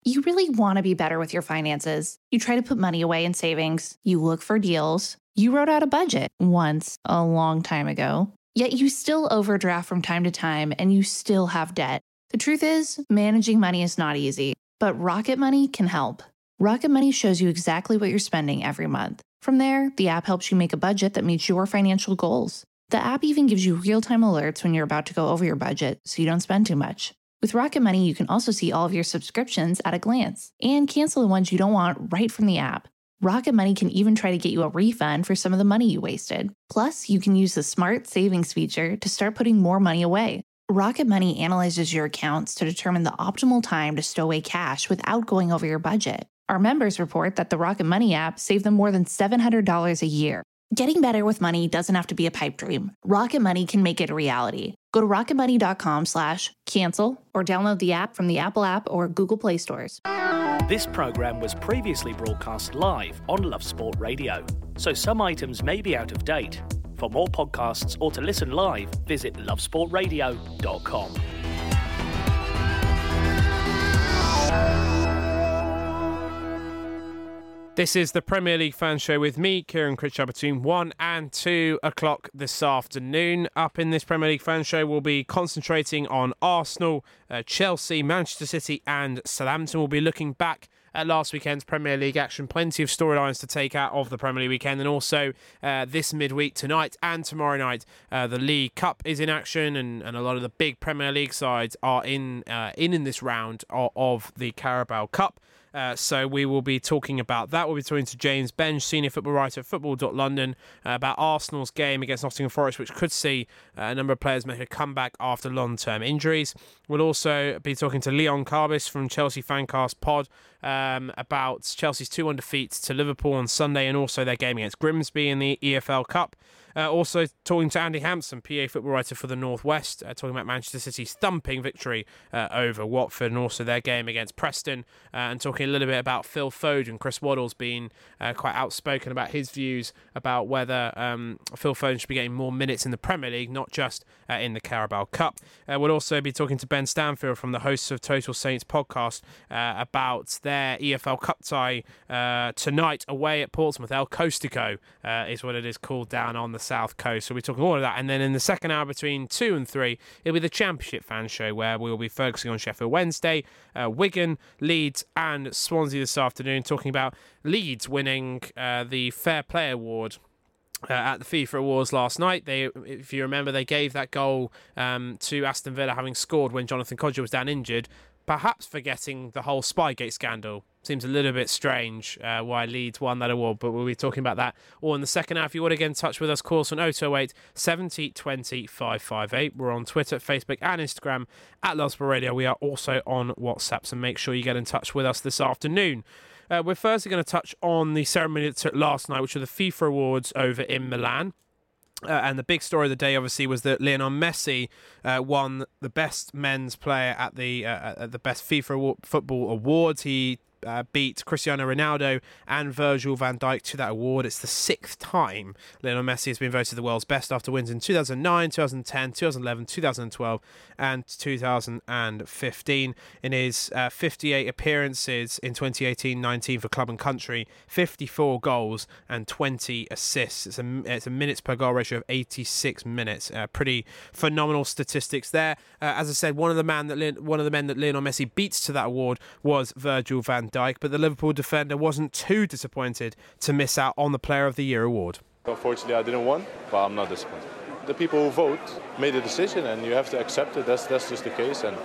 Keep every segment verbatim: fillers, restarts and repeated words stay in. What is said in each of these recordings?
You really want to be better with your finances. You try to put money away in savings. You look for deals. You wrote out a budget once, a long time ago. Yet you still overdraft from time to time and you still have debt. The truth is, managing money is not easy, but Rocket Money can help. Rocket Money shows you exactly what you're spending every month. From there, the app helps you make a budget that meets your financial goals. The app even gives you real-time alerts when you're about to go over your budget so you don't spend too much. With Rocket Money, you can also see all of your subscriptions at a glance and cancel the ones you don't want right from the app. Rocket Money can even try to get you a refund for some of the money you wasted. Plus, you can use the Smart Savings feature to start putting more money away. Rocket Money analyzes your accounts to determine the optimal time to stow away cash without going over your budget. Our members report that the Rocket Money app saved them more than seven hundred dollars a year. Getting better with money doesn't have to be a pipe dream. Rocket Money can make it a reality. Go to rocketmoney.com slash cancel or download the app from the Apple app or Google Play stores. This program was previously broadcast live on Love Sport Radio, so some items may be out of date. For more podcasts or to listen live, visit love sport radio dot com. This is the Premier League Fan Show with me, Kieran Critchard, between one and two o'clock this afternoon. Up in this Premier League Fan Show, we'll be concentrating on Arsenal, uh, Chelsea, Manchester City and Southampton. We'll be looking back at last weekend's Premier League action. Plenty of storylines to take out of the Premier League weekend, and also uh, this midweek tonight and tomorrow night, uh, the League Cup is in action, and, and a lot of the big Premier League sides are in uh, in in this round of, of the Carabao Cup. Uh, so we will be talking about that. We'll be talking to James Benge, senior football writer at football dot london, uh, about Arsenal's game against Nottingham Forest, which could see uh, a number of players make a comeback after long-term injuries. We'll also be talking to Leon Carbis from Chelsea Fancast Pod um, about Chelsea's two one defeat to Liverpool on Sunday, and also their game against Grimsby in the E F L Cup. Uh, also talking to Andy Hampson, P A football writer for the North West, uh, talking about Manchester City's thumping victory uh, over Watford, and also their game against Preston, uh, and talking a little bit about Phil Foden. Chris Waddle's been uh, quite outspoken about his views about whether um, Phil Foden should be getting more minutes in the Premier League, not just uh, in the Carabao Cup. Uh, we'll also be talking to Ben Stanfield from the hosts of Total Saints podcast uh, about their E F L Cup tie uh, tonight away at Portsmouth. El Costico uh, is what it is called down on the South Coast. So we're talking all of that. And then in the second hour between two and three, it'll be the Championship Fan Show, where we'll be focusing on Sheffield Wednesday, uh, Wigan, Leeds and Swansea this afternoon, talking about Leeds winning uh, the Fair Play Award Uh, at the FIFA Awards last night. They, if you remember, they gave that goal um, to Aston Villa, having scored when Jonathan Kodjia was down injured, perhaps forgetting the whole Spygate scandal. Seems a little bit strange uh, why Leeds won that award, but we'll be talking about that all in the second half. If you want to get in touch with us, call us on oh two oh eight, seventy, twenty, five five eight. We're on Twitter, Facebook and Instagram at Love Sport Radio. We are also on WhatsApp, so make sure you get in touch with us this afternoon. Uh, we're firstly going to touch on the ceremony that took last night, which were the FIFA Awards over in Milan. Uh, and the big story of the day, obviously, was that Lionel Messi uh, won the best men's player at the uh, at the best FIFA award, football awards. He Uh, beat Cristiano Ronaldo and Virgil van Dijk to that award. It's the sixth time Lionel Messi has been voted the world's best, after wins in two thousand nine, two thousand ten, two thousand eleven, two thousand twelve and two thousand fifteen. In his uh, fifty-eight appearances in twenty eighteen nineteen for club and country, fifty-four goals and twenty assists. It's a, it's a minutes per goal ratio of eighty-six minutes. Uh, pretty phenomenal statistics there. Uh, as I said, one of the man that Le- one of the men that Lionel Messi beats to that award was Virgil van Dijk, but the Liverpool defender wasn't too disappointed to miss out on the Player of the Year award. Unfortunately, I didn't win, but I'm not disappointed. The people who vote made a decision, and you have to accept it. That's that's just the case. And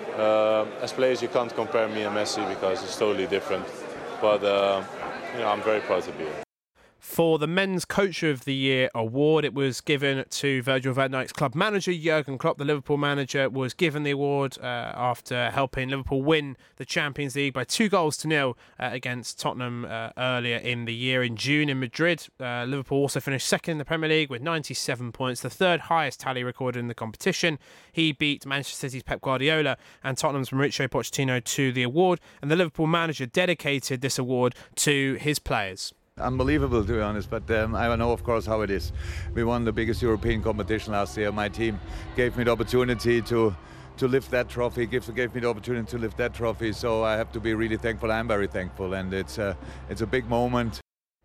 uh, as players, you can't compare me and Messi because it's totally different. But uh, you know, I'm very proud to be here. For the Men's Coach of the Year award, it was given to Virgil van Dijk's club manager, Jurgen Klopp. The Liverpool manager was given the award uh, after helping Liverpool win the Champions League by two goals to nil uh, against Tottenham uh, earlier in the year in June in Madrid. Uh, Liverpool also finished second in the Premier League with ninety-seven points, the third highest tally recorded in the competition. He beat Manchester City's Pep Guardiola and Tottenham's Mauricio Pochettino to the award, and the Liverpool manager dedicated this award to his players. Unbelievable, to be honest, but um, I know, of course, how it is. We won the biggest European competition last year. My team gave me the opportunity to to lift that trophy, gave, gave me the opportunity to lift that trophy. So I have to be really thankful. I'm very thankful, and it's a, it's a big moment.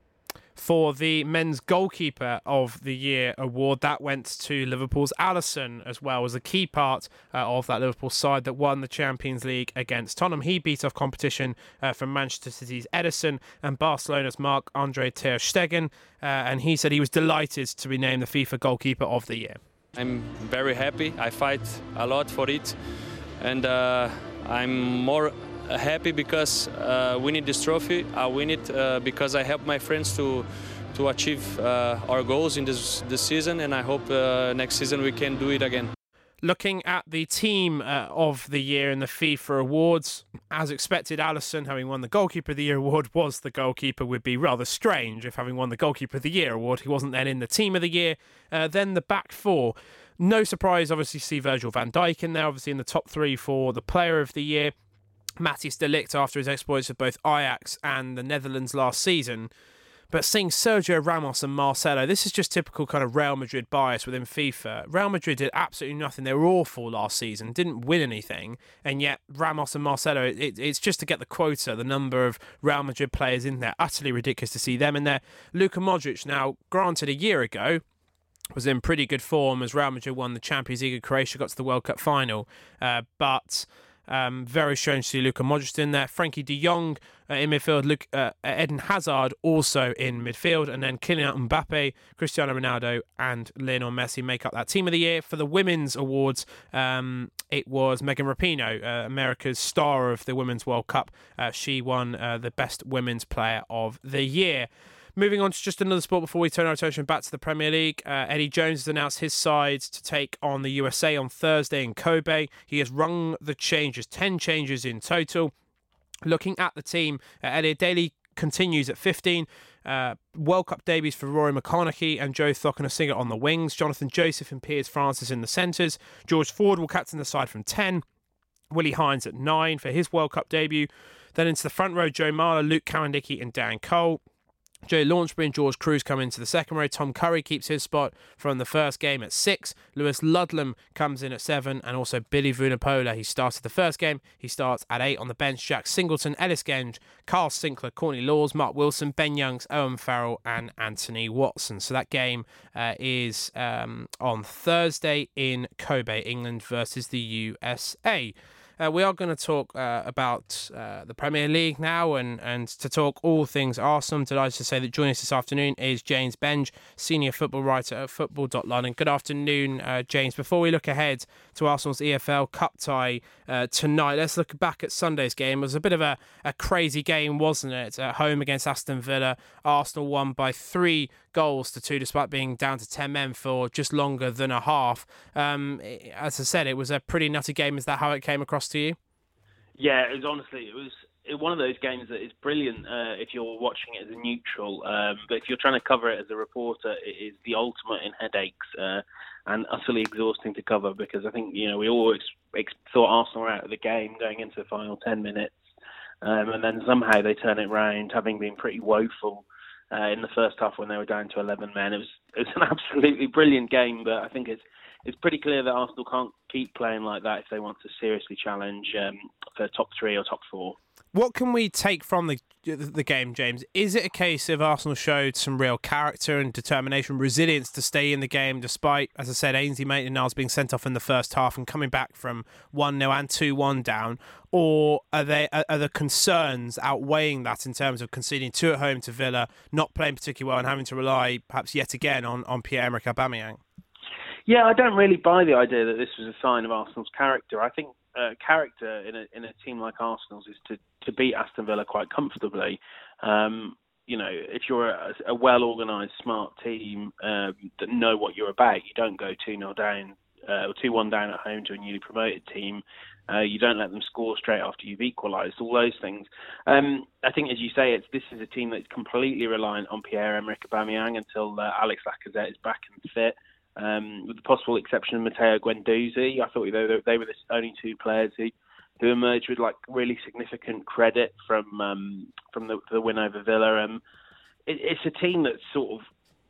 For the Men's Goalkeeper of the Year award, that went to Liverpool's Alisson, as well as a key part uh, of that Liverpool side that won the Champions League against Tottenham. He beat off competition uh, from Manchester City's Ederson and Barcelona's Marc-Andre ter Stegen, uh, and he said he was delighted to be named the FIFA Goalkeeper of the Year. I'm very happy. I fight a lot for it, and uh, I'm more happy because uh, winning this trophy, I win it uh, because I help my friends to to achieve uh, our goals in this this season, and I hope uh, next season we can do it again. Looking at the team uh, of the year in the FIFA awards, as expected, Alisson, having won the Goalkeeper of the Year award, was the goalkeeper. Would be rather strange if, having won the Goalkeeper of the Year award, he wasn't then in the Team of the Year. Uh, then the back four. No surprise, obviously, see Virgil van Dijk in there, obviously in the top three for the Player of the Year. Matthijs de Ligt after his exploits with both Ajax and the Netherlands last season. But seeing Sergio Ramos and Marcelo, this is just typical kind of Real Madrid bias within FIFA. Real Madrid did absolutely nothing. They were awful last season, didn't win anything, and yet Ramos and Marcelo, it, it's just to get the quota, the number of Real Madrid players in there. Utterly ridiculous to see them in there. Luka Modric, now, granted, a year ago, was in pretty good form as Real Madrid won the Champions League of Croatia, got to the World Cup final, uh, but... Um, very strange to see Luka Modric in there. Frankie de Jong uh, in midfield. Luke, uh, Eden Hazard also in midfield. And then Kylian Mbappe, Cristiano Ronaldo and Lionel Messi make up that Team of the Year. For the Women's Awards, um, it was Megan Rapinoe, uh, America's star of the Women's World Cup. Uh, she won uh, the Best Women's Player of the Year. Moving on to just another sport before we turn our attention back to the Premier League. Uh, Eddie Jones has announced his side to take on the U S A on Thursday in Kobe. He has rung the changes, ten changes in total. Looking at the team, uh, Elliot Daly continues at fifteen. Uh, World Cup debuts for Rory McConaughey and Joe Thokanasiga on the wings. Jonathan Joseph and Piers Francis in the centres. George Ford will captain the side from ten. Willie Hines at nine for his World Cup debut. Then into the front row, Joe Marler, Luke Cowan-Dickie and Dan Cole. Joe Launchbury and George Cruz come into the second row. Tom Curry keeps his spot from the first game at six. Lewis Ludlam comes in at seven. And also Billy Vunipola. He started the first game. He starts at eight on the bench. Jack Singleton, Ellis Genge, Carl Sinclair, Courtney Laws, Mark Wilson, Ben Youngs, Owen Farrell and Anthony Watson. So that game uh, is um, on Thursday in Kobe, England versus the U S A. Uh, we are going to talk uh, about uh, the Premier League now, and, and to talk all things Arsenal. I'm delighted to say that joining us this afternoon is James Benge, senior football writer at football dot london. Good afternoon, uh, James. Before we look ahead to Arsenal's E F L Cup tie uh, tonight, let's look back at Sunday's game. It was a bit of a, a crazy game, wasn't it? At home against Aston Villa, Arsenal won by three goals to two, despite being down to ten men for just longer than a half. Um, as I said, it was a pretty nutty game. Is that how it came across to you? Yeah, it was honestly, it was one of those games that is brilliant uh, if you're watching it as a neutral, um, but if you're trying to cover it as a reporter, it is the ultimate in headaches uh, and utterly exhausting to cover, because I think, you know, we always ex- thought Arsenal were out of the game going into the final ten minutes, um, and then somehow they turn it round, having been pretty woeful uh, in the first half when they were down to eleven men. It was it was an absolutely brilliant game, but I think it's It's pretty clear that Arsenal can't keep playing like that if they want to seriously challenge um, for top three or top four. What can we take from the the game, James? Is it a case of Arsenal showed some real character and determination, resilience to stay in the game despite, as I said, Ainsley Maitland-Niles being sent off in the first half and coming back from one nil and two one down? Or are they are the concerns outweighing that in terms of conceding two at home to Villa, not playing particularly well and having to rely perhaps yet again on, on Pierre-Emerick Aubameyang? Yeah, I don't really buy the idea that this was a sign of Arsenal's character. I think uh, character in a in a team like Arsenal's is to, to beat Aston Villa quite comfortably. Um, you know, if you're a, a well-organised, smart team um, that know what you're about, you don't go two nil down uh, or two one down at home to a newly promoted team. Uh, you don't let them score straight after you've equalised, all those things. Um, I think, as you say, it's this is a team that's completely reliant on Pierre-Emerick Aubameyang until uh, Alex Lacazette is back and fit. Um, with the possible exception of Matteo Guendouzi, I thought they were, they were the only two players who, who emerged with like really significant credit from um, from the, the win over Villa. Um, it, it's a team that's sort of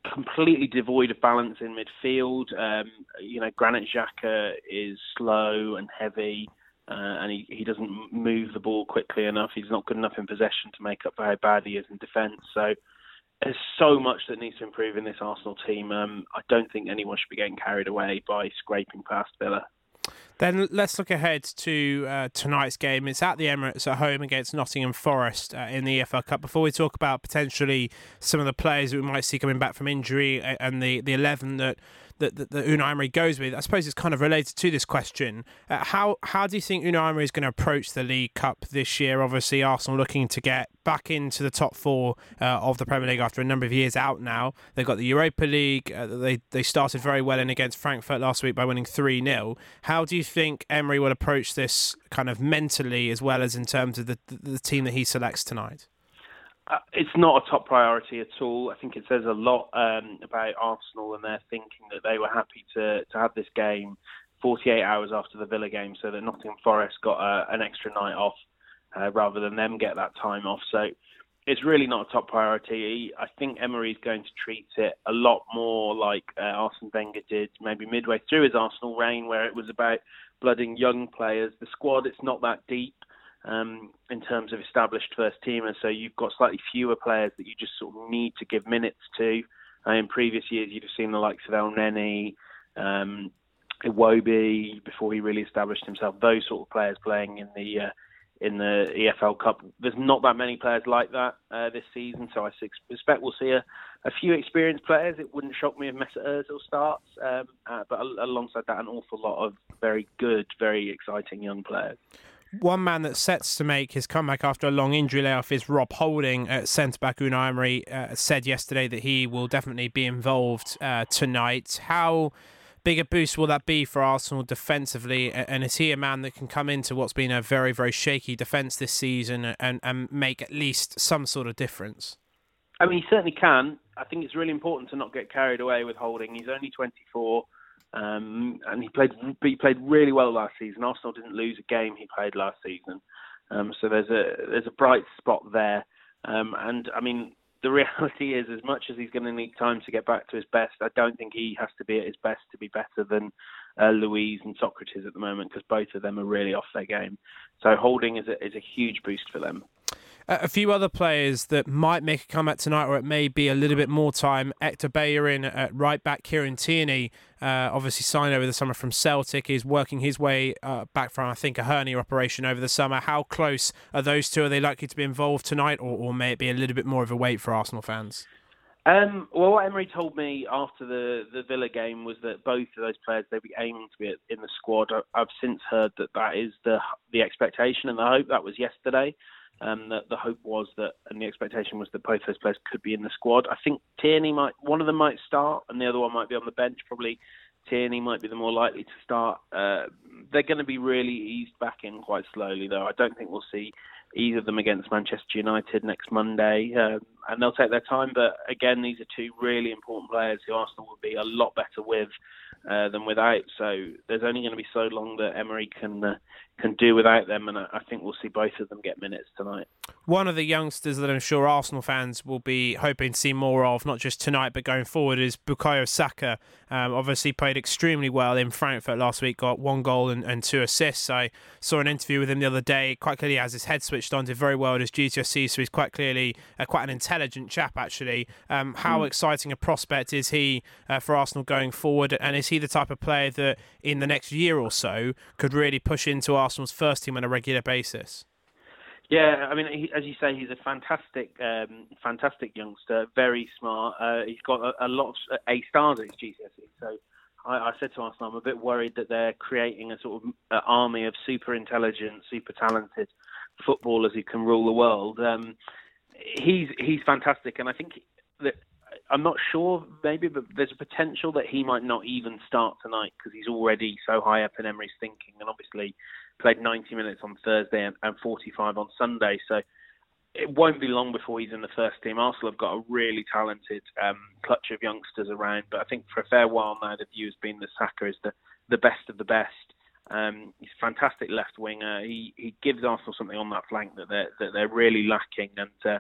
completely devoid of balance in midfield. Um, you know, Granit Xhaka is slow and heavy, uh, and he, he doesn't move the ball quickly enough. He's not good enough in possession to make up for how bad he is in defence. So there's so much that needs to improve in this Arsenal team. Um, I don't think anyone should be getting carried away by scraping past Villa. Then let's look ahead to uh, tonight's game. It's at the Emirates at home against Nottingham Forest uh, in the E F L Cup. Before we talk about potentially some of the players that we might see coming back from injury and the, the eleven that, that, that, that Unai Emery goes with, I suppose it's kind of related to this question. Uh, how how do you think Unai Emery is going to approach the League Cup this year? Obviously, Arsenal looking to get back into the top four uh, of the Premier League after a number of years out now. They've got the Europa League. Uh, they, they started very well in against Frankfurt last week by winning three nil. How do you think Emery will approach this kind of mentally as well as in terms of the, the team that he selects tonight? Uh, it's not a top priority at all. I think it says a lot um, about Arsenal and their thinking that they were happy to, to have this game forty-eight hours after the Villa game so that Nottingham Forest got uh, an extra night off uh, rather than them get that time off. So it's really not a top priority. I think Emery's going to treat it a lot more like uh, Arsene Wenger did maybe midway through his Arsenal reign, where it was about blooding young players. The squad, it's not that deep um, in terms of established first teamers, so you've got slightly fewer players that you just sort of need to give minutes to. Uh, in previous years, you'd have seen the likes of El Neni, um, Iwobi, before he really established himself, those sort of players playing in the uh, in the E F L Cup. There's not that many players like that uh, this season, so I suspect we'll see a, a few experienced players. It wouldn't shock me if Mesut Ozil starts, um, uh, but alongside that, an awful lot of very good, very exciting young players. One man that sets to make his comeback after a long injury layoff is Rob Holding. At centre-back, Unai Emery uh, said yesterday that he will definitely be involved uh, tonight. How big a boost will that be for Arsenal defensively? And is he a man that can come into what's been a very, very shaky defence this season and, and make at least some sort of difference? I mean, he certainly can. I think it's really important to not get carried away with Holding. He's only twenty-four, um, and he played he played really well last season. Arsenal didn't lose a game he played last season, um, so there's a there's a bright spot there. Um, and I mean, the reality is, as much as he's going to need time to get back to his best, I don't think he has to be at his best to be better than uh, Luiz and Socrates at the moment, because both of them are really off their game. So Holding is a, is a huge boost for them. Uh, a few other players that might make a comeback tonight, or it may be a little bit more time. Hector Bellerin at right back. Kieran Tierney, uh, obviously signed over the summer from Celtic, is working his way uh, back from, I think, a hernia operation over the summer. How close are those two? Are they likely to be involved tonight, or, or may it be a little bit more of a wait for Arsenal fans? Um, well, what Emery told me after the, the Villa game was that both of those players, they'd be aiming to be in the squad. I've since heard that that is the the expectation and the hope. That was yesterday. Um, the, the hope was that, and the expectation was that both those players could be in the squad. I think Tierney might, one of them might start, and the other one might be on the bench. Probably Tierney might be the more likely to start. Uh, they're going to be really eased back in quite slowly, though. I don't think we'll see either of them against Manchester United next Monday, um, and they'll take their time. But again, these are two really important players who Arsenal will be a lot better with uh, than without. So there's only going to be so long that Emery can uh, can do without them, and I think we'll see both of them get minutes tonight. One of the youngsters that I'm sure Arsenal fans will be hoping to see more of, not just tonight but going forward, is Bukayo Saka. Um, obviously played extremely well in Frankfurt last week, got one goal and, and two assists. I saw an interview with him the other day. Quite clearly has his head switched on, did very well at his G C S E, so he's quite clearly uh, quite an intelligent chap, actually. Um, how mm. exciting a prospect is he uh, for Arsenal going forward, and is he the type of player that in the next year or so could really push into Arsenal's first team on a regular basis? Yeah, I mean, he, as you say, he's a fantastic, um, fantastic youngster, very smart. Uh, he's got a, a lot of A stars at his G C S E. So I, I said to Arsenal, I'm a bit worried that they're creating a sort of uh, army of super intelligent, super talented footballers who can rule the world. Um, he's he's fantastic, and I think that I'm not sure, maybe, but there's a potential that he might not even start tonight because he's already so high up in Emery's thinking, and obviously played ninety minutes on Thursday and, and forty-five on Sunday. So it won't be long before he's in the first team. Arsenal have got a really talented um, clutch of youngsters around, but I think for a fair while now the view has been that Saka is the, the best of the best. Um, he's a fantastic left winger. He he gives Arsenal something on that flank that they're that they're really lacking, and uh,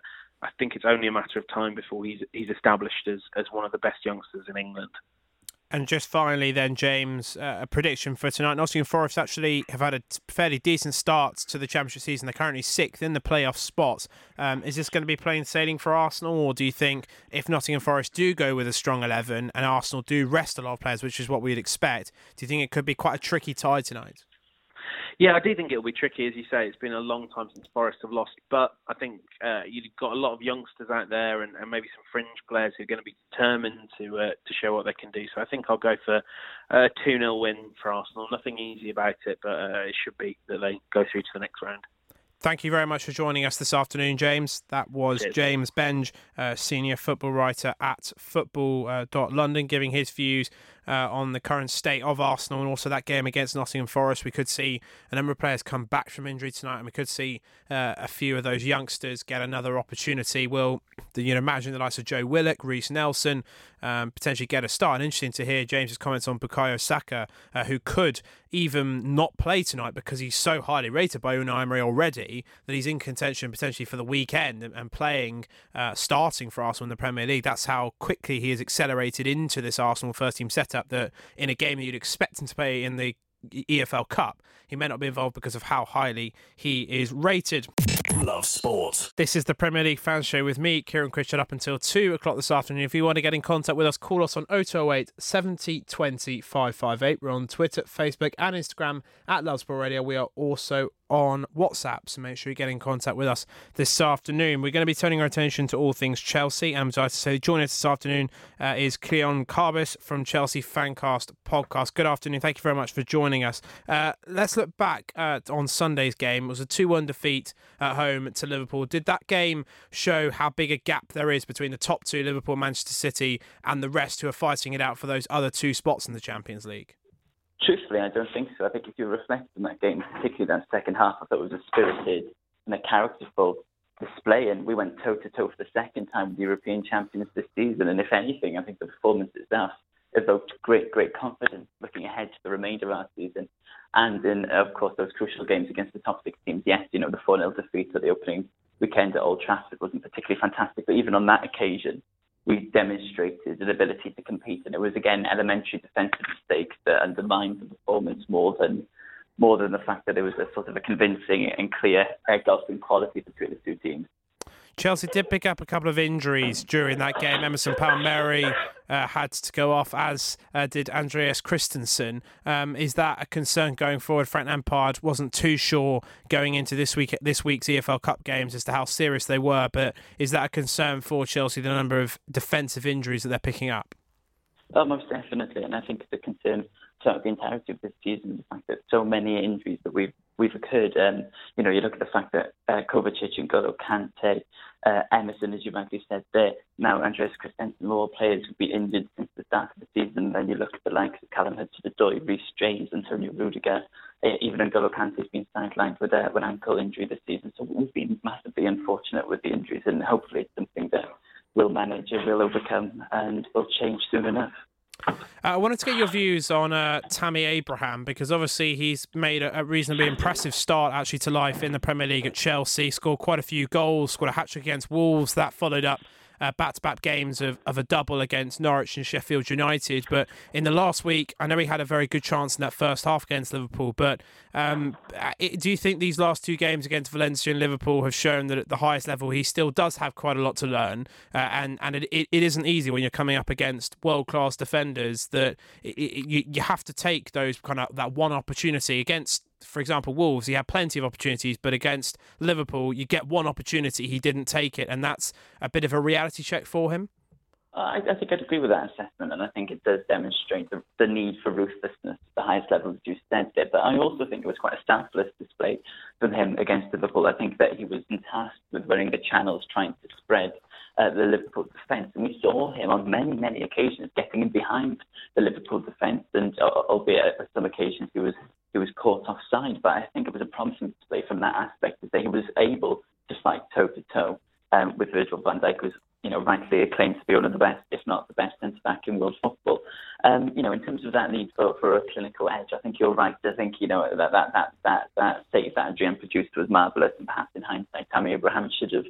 I think it's only a matter of time before he's he's established as, as one of the best youngsters in England. And just finally then, James, uh, a prediction for tonight. Nottingham Forest actually have had a fairly decent start to the Championship season. They're currently sixth in the playoff spots. Um, is this going to be plain sailing for Arsenal, or do you think if Nottingham Forest do go with a strong eleven and Arsenal do rest a lot of players, which is what we'd expect, do you think it could be quite a tricky tie tonight? Yeah, I do think it'll be tricky, as you say. It's been a long time since Forest have lost, but I think uh, you've got a lot of youngsters out there and, and maybe some fringe players who are going to be determined to uh, to show what they can do. So I think I'll go for a two nil win for Arsenal. Nothing easy about it, but uh, it should be that they go through to the next round. Thank you very much for joining us this afternoon, James. That was Cheers. James Benge, uh, senior football writer at football dot london, giving his views uh, on the current state of Arsenal and also that game against Nottingham Forest. We could see a number of players come back from injury tonight, and we could see uh, a few of those youngsters get another opportunity. Will you know, imagine the likes of Joe Willock, Reece Nelson, um, potentially get a start? And interesting to hear James's comments on Bukayo Saka, uh, who could even not play tonight because he's so highly rated by Unai Emery already that he's in contention potentially for the weekend and, and playing, uh, starting for Arsenal in the Premier League. That's how quickly he has accelerated into this Arsenal first team setup, that in a game that you'd expect him to play in the E F L Cup, he may not be involved because of how highly he is rated. Love Sport. This is the Premier League Fan Show with me, Kieran Critchard, up until two o'clock this afternoon. If you want to get in contact with us, call us on oh two oh eight, seventy, twenty, five five eight. We're on Twitter, Facebook and Instagram at Love Sport Radio. We are also on WhatsApp, so make sure you get in contact with us this afternoon. We're going to be turning our attention to all things Chelsea, and I'm delighted to say joining us this afternoon uh, is Cleon Carbis from Chelsea Fancast Podcast. Good afternoon. Thank you very much for joining us. Uh, let's look back uh, on Sunday's game. It was a two one defeat at home to Liverpool. Did that game show how big a gap there is between the top two, Liverpool, Manchester City, and the rest who are fighting it out for those other two spots in the Champions League? Truthfully, I don't think so. I think if you reflect on that game, particularly that second half, I thought it was a spirited and a characterful display, and we went toe-to-toe for the second time with the European champions this season. And if anything, I think the performance itself evoked great, great confidence looking ahead to the remainder of our season. And in, of course, those crucial games against the top six teams. Yes, you know, the four nil defeat at the opening weekend at Old Trafford wasn't particularly fantastic, but even on that occasion, we demonstrated an ability to compete, and it was again elementary defensive mistakes that undermined the performance more than more than the fact that it was a sort of a convincing and clear golfing quality between the two teams. Chelsea did pick up a couple of injuries during that game. Emerson Palmieri uh, had to go off, as uh, did Andreas Christensen. Um, is that a concern going forward? Frank Lampard wasn't too sure going into this week this week's E F L Cup games as to how serious they were, but is that a concern for Chelsea, the number of defensive injuries that they're picking up? Oh, most definitely, and I think it's a concern throughout the entirety of this season, the fact that so many injuries that we've we've occurred. Um, you know, you look at the fact that uh, Kovacic and N'Golo Kante, uh, Emerson, as you rightly said there, now Andreas Christensen, all players who've been injured since the start of the season. Then you look at the likes of Callum Hudson-Odoi, Reece James, Antonio Rudiger, uh, even N'Golo Kante's been sidelined with, uh, with an ankle injury this season. So we've been massively unfortunate with the injuries, and hopefully it's something that we'll manage and we'll overcome and will change soon enough. Uh, I wanted to get your views on uh, Tammy Abraham, because obviously he's made a, a reasonably impressive start actually to life in the Premier League at Chelsea, scored quite a few goals, scored a hat-trick against Wolves, that followed up Uh, back-to-back games of, of a double against Norwich and Sheffield United. But in the last week, I know he had a very good chance in that first half against Liverpool, but um, it, do you think these last two games against Valencia and Liverpool have shown that at the highest level he still does have quite a lot to learn, uh, and, and it, it, it isn't easy when you're coming up against world-class defenders, that it, it, you, you have to take those kind of that one opportunity against, for example, Wolves, he had plenty of opportunities, but against Liverpool, you get one opportunity, he didn't take it, and that's a bit of a reality check for him? I, I think I'd agree with that assessment, and I think it does demonstrate the, the need for ruthlessness at the highest level, as you said there. But I also think it was quite a selfless display from him against Liverpool. I think that he was tasked with running the channels, trying to spread uh, the Liverpool defence, and we saw him on many, many occasions getting in behind the Liverpool defence, and uh, albeit at some occasions he was he was caught offside. But I think it was a promising display from that aspect, that he was able to fight toe-to-toe um, with Virgil van Dijk, who's, you know, rightly acclaimed to be one of the best, if not the best centre-back in world football. Um, you know, in terms of that need for, for a clinical edge, I think you're right. I think, you know, that that that that, that save that Adrian produced was marvellous, and perhaps in hindsight, Tammy Abraham should have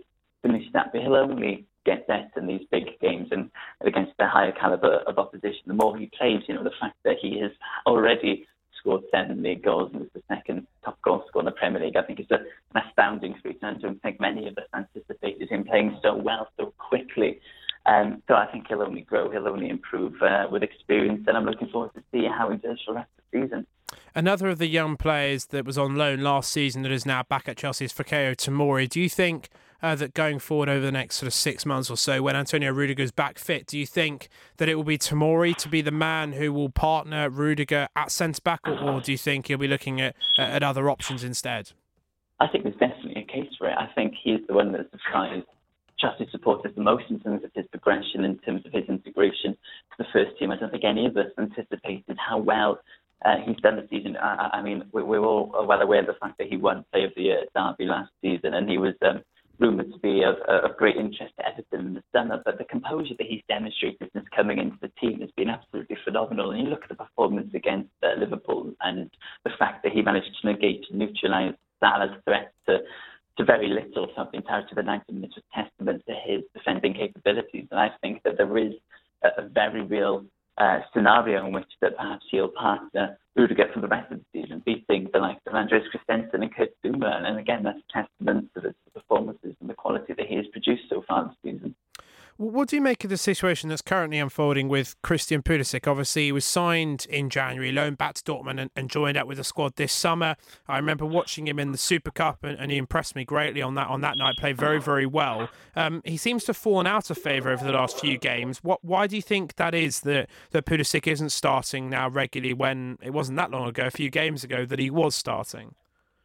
finish that, but he'll only get better in these big games and against the higher caliber of opposition. The more he plays, you know, the fact that he has already scored seven league goals and was the second top goal scorer in the Premier League, I think is a, an astounding feat. And I don't think many of us anticipated him playing so well so quickly. Um, so I think he'll only grow, he'll only improve uh, with experience, and I'm looking forward to see how he does for the rest of the season. Another of the young players that was on loan last season that is now back at Chelsea is Fikayo Tomori. Do you think uh, that going forward over the next sort of six months or so, when Antonio Rudiger's back fit, do you think that it will be Tomori to be the man who will partner Rudiger at centre-back, or, or do you think he'll be looking at, at other options instead? I think there's definitely a case for it. I think he's the one that surprised Chelsea supporters the most in terms of his progression, in terms of his integration to the first team. I don't think any of us anticipated how well uh, he's done this season. I, I mean, we, we're all well aware of the fact that he won Player of the Year at Derby last season, and he was um, rumoured to be of, of great interest to Everton in the summer. But the composure that he's demonstrated since coming into the team has been absolutely phenomenal. And you look at the performance against uh, Liverpool and the fact that he managed to negate, to neutralise Salah's threat to to very little throughout the entirety of the ninety minutes was testament to his defending capabilities. And I think that there is a, a very real uh, scenario in which that perhaps he'll partner Rudiger for the rest of the season, beating the likes of Andreas Christensen and Kurt Zouma. And again, that's a testament to the performances and the quality that he has produced so far this season. What do you make of the situation that's currently unfolding with Christian Pulisic? Obviously, he was signed in January, loaned back to Dortmund and, and joined up with the squad this summer. I remember watching him in the Super Cup and, and he impressed me greatly on that on that night, played very, very well. Um, he seems to have fallen out of favour over the last few games. What? Why do you think that is, that, that Pulisic isn't starting now regularly when it wasn't that long ago, a few games ago, that he was starting?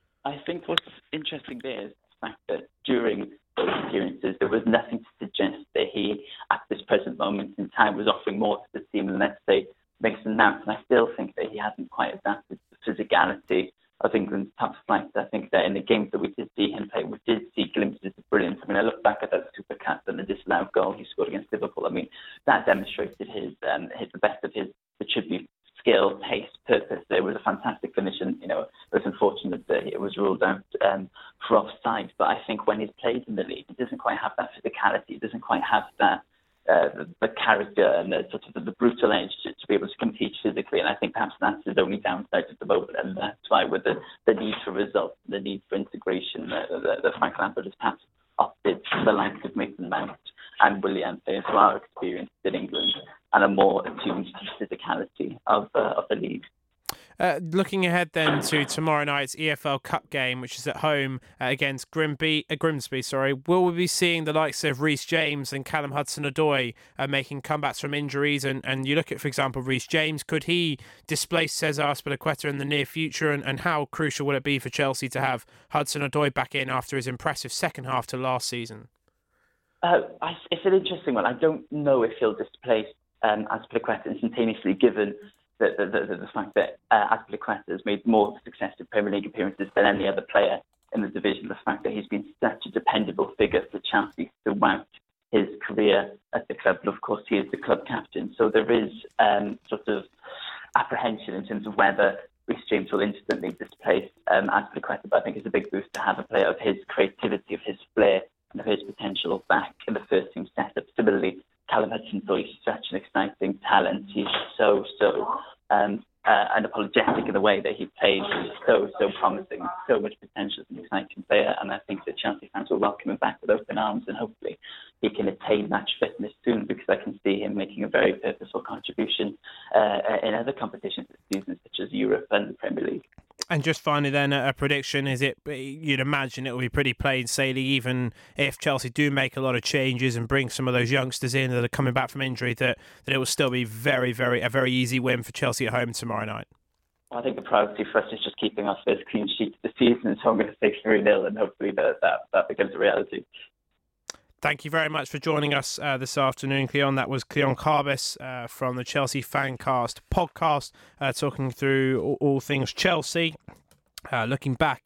I think what's interesting there is the fact that during those appearances, there was nothing to suggest that he, at this present moment in time, was offering more to the team than, let's say, Mason Mount. And I still think that he hasn't quite adapted to the physicality of England's top flight. I think that in the games that we did see him play, we did see glimpses of brilliance. I mean, I look back at that Super Cup and the disallowed goal he scored against Liverpool. I mean, that demonstrated his, um, his the best of his attributes. Skill, pace, purpose. It was a fantastic finish, and you know it was unfortunate that it was ruled out um, for offside. But I think when he's played in the league, he doesn't quite have that physicality. He doesn't quite have that uh, the, the character and the sort of the, the brutal edge to, to be able to compete physically. And I think perhaps that's his only downside at the moment, and that's why with the, the need for results, the need for integration, uh, the, the Frank Lampard has perhaps opted for the likes of Mason Mount and Willian, players who are experienced in England and are more attuned to the physicality of, uh, of the league. Uh, looking ahead then to tomorrow night's E F L Cup game, which is at home uh, against Grimby, uh, Grimsby, sorry, will we be seeing the likes of Reece James and Callum Hudson-Odoi uh, making comebacks from injuries? And, and you look at, for example, Reece James, could he displace Cesar Azpilicueta in the near future? And, and how crucial will it be for Chelsea to have Hudson-Odoi back in after his impressive second half to last season? Uh, I, it's an interesting one. I don't know if he'll displace um, Azpilicueta instantaneously, given the, the, the, the fact that uh, Azpilicueta has made more successive Premier League appearances than any other player in the division. The fact that he's been such a dependable figure for Chelsea throughout his career at the club. But of course, he is the club captain. So there is um, sort of apprehension in terms of whether Reece James will instantly displace um, Azpilicueta. But I think it's a big boost to have a player of his creativity, of his flair, and of his potential back in the first team setup. Similarly, Callum Hudson-Odoi is such an exciting talent. He's so, so um, uh, unapologetic in the way that he plays. He's so, so promising, so much potential as an exciting player. And I think that Chelsea fans will welcome him back with open arms, and hopefully he can attain match fitness soon, because I can see him making a very purposeful contribution uh, in other competitions this season, such as Europe and the Premier League. And just finally then, a prediction, is it, you'd imagine it will be pretty plain sailing, even if Chelsea do make a lot of changes and bring some of those youngsters in that are coming back from injury, that, that it will still be very, very a very easy win for Chelsea at home tomorrow night? I think the priority for us is just keeping our first clean sheet of the season, so I'm going to say three nil, and hopefully that, that, that becomes a reality. Thank you very much for joining us uh, this afternoon, Cleon. That was Cleon Carbis uh, from the Chelsea Fancast podcast, uh, talking through all, all things Chelsea. Uh, looking back at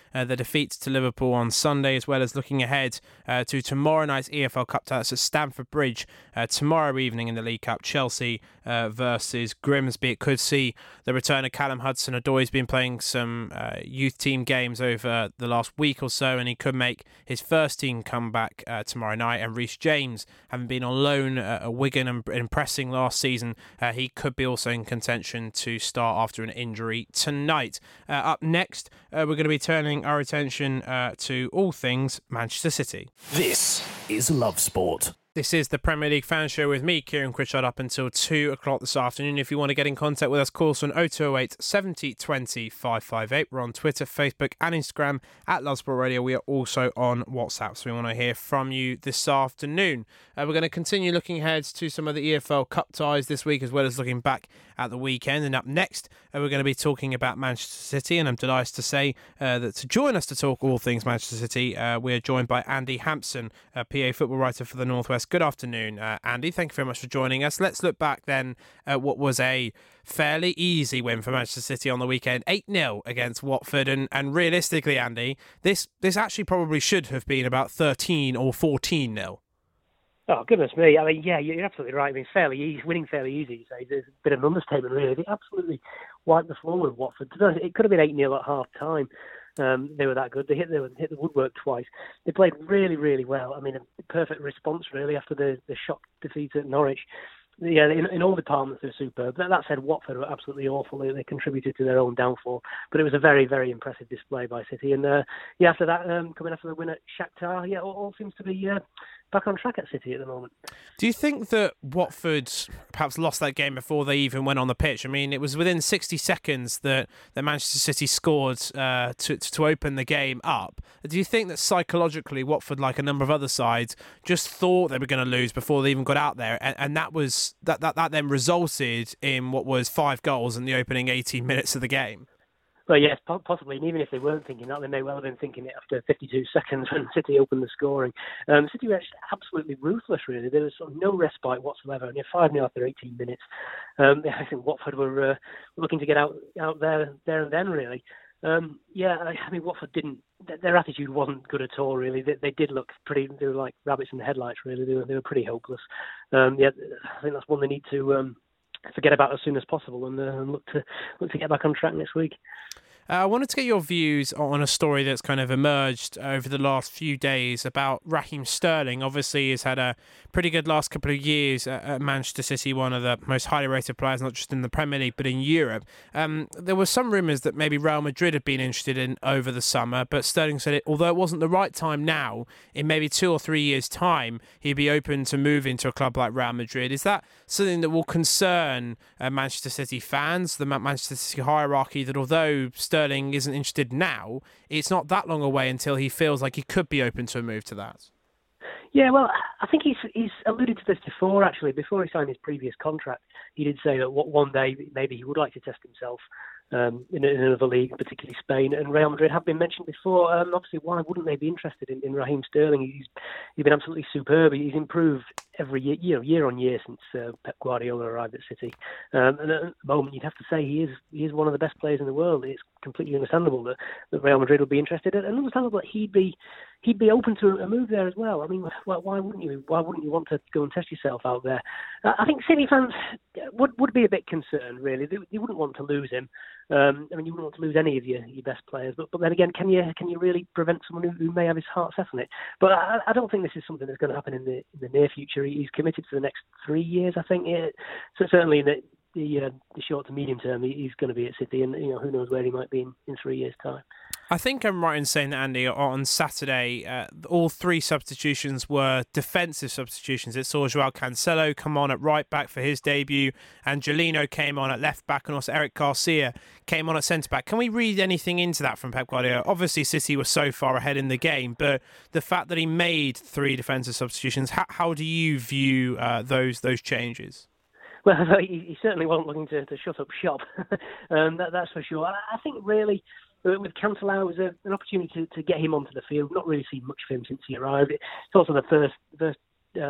uh, the defeats to Liverpool on Sunday, as well as looking ahead uh, to tomorrow night's E F L Cup tie. That's at Stamford Bridge uh, tomorrow evening in the League Cup. Chelsea uh, versus Grimsby. It could see the return of Callum Hudson-Odoi's been playing some uh, youth team games over the last week or so, and he could make his first team comeback uh, tomorrow night. And Reece James, having been on loan uh, at Wigan and impressing last season, uh, he could be also in contention to start after an injury tonight. Uh, up next, uh, we're going to be turning our attention uh, to all things Manchester City. This is Love Sport. This is the Premier League Fan Show with me, Kieran Critchard, up until two o'clock this afternoon. If you want to get in contact with us, call us on oh two oh eight, seven oh two oh, five five eight. We're on Twitter, Facebook and Instagram at Love Sport Radio. We are also on WhatsApp, so we want to hear from you this afternoon. Uh, we're going to continue looking ahead to some of the E F L Cup ties this week, as well as looking back at the weekend. And up next, uh, we're going to be talking about Manchester City, and I'm delighted to say uh, that to join us to talk all things Manchester City, uh, we're joined by Andy Hampson, a P A football writer for the North West. Good afternoon, uh, Andy. Thank you very much for joining us. Let's look back then at what was a fairly easy win for Manchester City on the weekend, eight nil against Watford. And, and realistically, Andy, this, this actually probably should have been about thirteen or fourteen nil. Oh, goodness me. I mean, yeah, you're absolutely right. I mean, fairly easy, winning fairly easy, you say. There's a bit of an understatement, really. They absolutely wiped the floor with Watford. It could have been eight nil at half-time. Um, they were that good. They hit the, hit the woodwork twice. They played really, really well. I mean, a perfect response, really, after the, the shock defeat at Norwich. Yeah, in, in all departments, they're superb. That, that said, Watford were absolutely awful. They, they contributed to their own downfall. But it was a very, very impressive display by City. And, uh, yeah, after that, um, coming after the win at Shakhtar, yeah, all, all seems to be uh, back on track at City at the moment. Do you think that Watford perhaps lost that game before they even went on the pitch? I mean, it was within sixty seconds that, that Manchester City scored uh, to, to open the game up. Do you think that psychologically Watford, like a number of other sides, just thought they were going to lose before they even got out there, and, and that was that, that that then resulted in what was five goals in the opening eighteen minutes of the game? Well, yes, possibly. And even if they weren't thinking that, they may well have been thinking it after fifty-two seconds when City opened the scoring. Um, City were absolutely ruthless, really. There was sort of no respite whatsoever. And five nil after eighteen minutes. Um, I think Watford were uh, looking to get out out there there and then, really. Um, yeah, I, I mean, Watford didn't. Their attitude wasn't good at all, really. They, they did look pretty. They were like rabbits in the headlights, really. They were they were pretty hopeless. Um, yeah, I think that's one they need to Um, forget about as soon as possible and uh, look to look to get back on track next week. Uh, I wanted to get your views on a story that's kind of emerged over the last few days about Raheem Sterling. Obviously, he's had a pretty good last couple of years at, at Manchester City, one of the most highly rated players, not just in the Premier League, but in Europe. Um, there were some rumours that maybe Real Madrid had been interested in over the summer, but Sterling said it, although it wasn't the right time now, in maybe two or three years' time, he'd be open to moving to a club like Real Madrid. Is that something that will concern uh, Manchester City fans, the Manchester City hierarchy, that although Sterling Sterling isn't interested now, it's not that long away until he feels like he could be open to a move to that? Yeah, well, I think he's he's alluded to this before, actually. Before he signed his previous contract, he did say that one day maybe he would like to test himself um, in, in another league, particularly Spain. And Real Madrid have been mentioned before. Um, obviously, why wouldn't they be interested in, in Raheem Sterling? He's he's been absolutely superb. He's improved every year, you know, year on year since uh, Pep Guardiola arrived at City. Um, and at the moment, you'd have to say he is he is one of the best players in the world. It's completely understandable that, that Real Madrid would be interested, and understandable that he'd be he'd be open to a move there as well. I mean, why, why wouldn't you? Why wouldn't you want to go and test yourself out there? Uh, I think City fans would would be a bit concerned, really. They, they wouldn't want to lose him. Um, I mean, you wouldn't want to lose any of your, your best players. But but then again, can you can you really prevent someone who, who may have his heart set on it? But I, I don't think this is something that's going to happen in the in the near future. He's committed for the next three years, I think. It, so certainly in the the, uh, the short to medium term, he's going to be at City, and you know who knows where he might be in, in three years' time. I think I'm right in saying that, Andy, on Saturday, uh, all three substitutions were defensive substitutions. It saw Joao Cancelo come on at right back for his debut, and Angelino came on at left back, and also Eric Garcia came on at centre back. Can we read anything into that from Pep Guardiola? Obviously, City was so far ahead in the game, but the fact that he made three defensive substitutions, how, how do you view uh, those those changes? Well, he, he certainly wasn't looking to, to shut up shop. um, that, that's for sure. I, I think really, with Cancelo, it was a, an opportunity to, to get him onto the field. Not really seen much of him since he arrived. It's also the first first uh,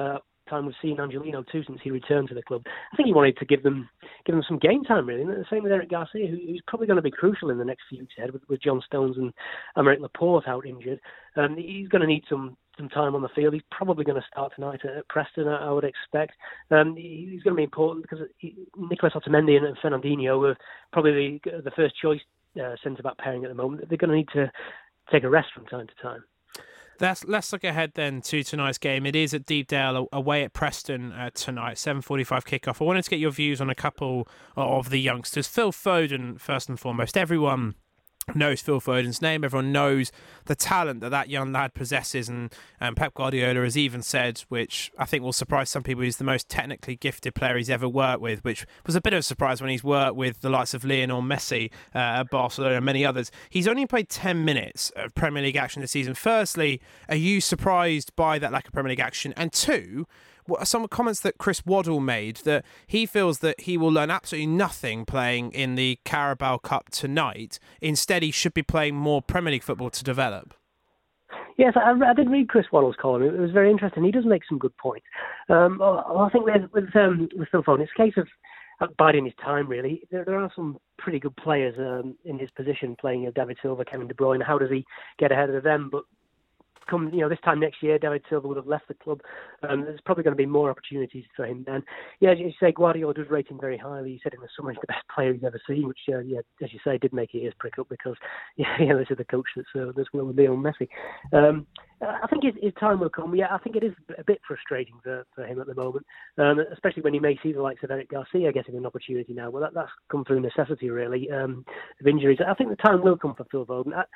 time we've seen Angelino too since he returned to the club. I think he wanted to give them give them some game time, really. And the same with Eric Garcia, who, who's probably going to be crucial in the next few weeks ahead with, with John Stones and Aymeric Laporte out injured. Um, he's going to need some, some time on the field. He's probably going to start tonight at, at Preston, I, I would expect. Um, he, he's going to be important because he, Nicolas Otamendi and Fernandinho are probably the, the first choice uh, centre-back pairing at the moment. They're going to need to take a rest from time to time. Let's, let's look ahead then to tonight's game. It is at Deepdale, away at Preston uh, tonight, seven forty-five kickoff. I wanted to get your views on a couple of the youngsters. Phil Foden, first and foremost. Everyone knows Phil Foden's name. Everyone knows the talent that that young lad possesses, and um, Pep Guardiola has even said, which I think will surprise some people, he's the most technically gifted player he's ever worked with, which was a bit of a surprise when he's worked with the likes of Lionel Messi uh, at Barcelona and many others. He's only played ten minutes of Premier League action this season. Firstly, are you surprised by that lack of Premier League action? And two, some comments that Chris Waddle made, that he feels that he will learn absolutely nothing playing in the Carabao Cup tonight. Instead, he should be playing more Premier League football to develop. Yes, I, I did read Chris Waddle's column. It was very interesting. He does make some good points. Um, I think with, with, um, with Phil Foden, it's a case of biding his time, really. There, there are some pretty good players um, in his position playing, you know, David Silva, Kevin De Bruyne. How does he get ahead of them? But come, you know, this time next year, David Silva would have left the club. Um, there's probably going to be more opportunities for him then. Yeah, as you say, Guardiola does rate him very highly. He said in the summer he's the best player he's ever seen, which, uh, yeah, as you say, did make his ears prick up because, yeah, yeah this is the coach that's uh, that's with Lionel Messi. Um, I think his, his time will come. Yeah, I think it is a bit frustrating for, for him at the moment, um, especially when you may see the likes of Eric Garcia getting an opportunity now. Well, that, that's come through necessity, really, um, of injuries. I think the time will come for Phil Foden. I,